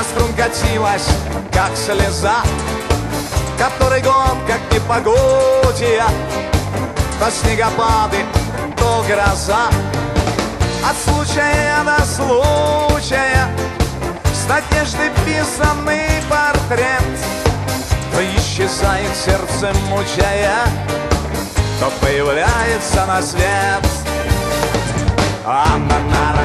до струн катилась, как слеза, который год, как непогодия, то снегопады, то гроза. От случая до случая с надеждой писанный портрет, то исчезает сердце мучая, то появляется на свет. А на нарах,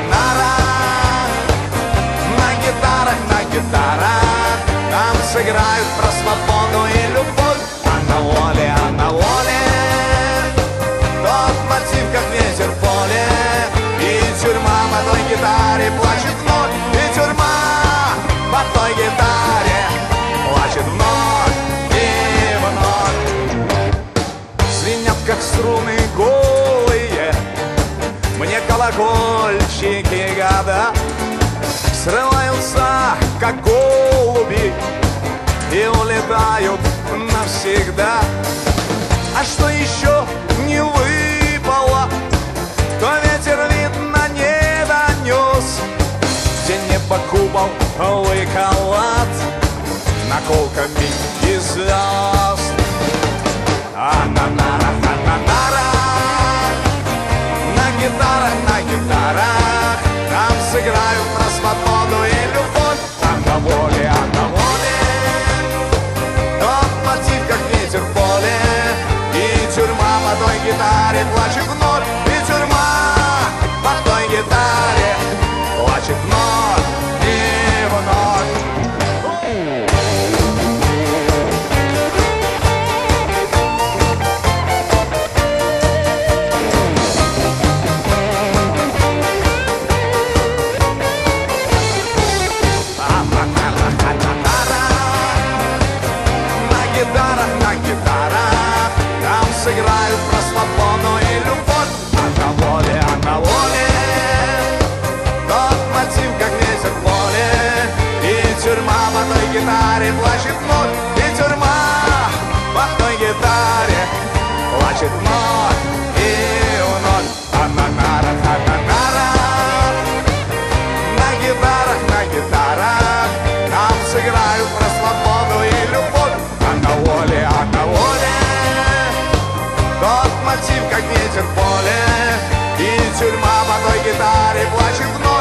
на гитарах нам сыграют про свободу и любовь. А на воле тот мотив, как ветер в поле. И тюрьма по той гитаре плачет вновь. И тюрьма по той гитаре плачет вновь и вновь. Звенят, как струны голые, мне колокольчики года. Срываются, как голуби, и улетают навсегда. А что еще не выпало, то ветер, видно, не донес. Где небо купол выковат наколками из звезд. А на нарах, на гитарах нам сыграют про свободу и любовь. А на воле тот мотив, как ветер в поле. И тюрьма по той гитаре плачет вновь. И тюрьма по той гитаре плачет вновь и вновь. На гитарах нам сыграют про свободу и любовь. А на воле тот мотив, как ветер в поле. И тюрьма по той гитаре плачет вновь. И тюрьма по той гитаре плачет вновь и вновь. А на нарах, на гитарах нам сыграют про свободу и любовь. А на воле тот мотив, как ветер в поле. И тюрьма по той гитаре плачет вновь.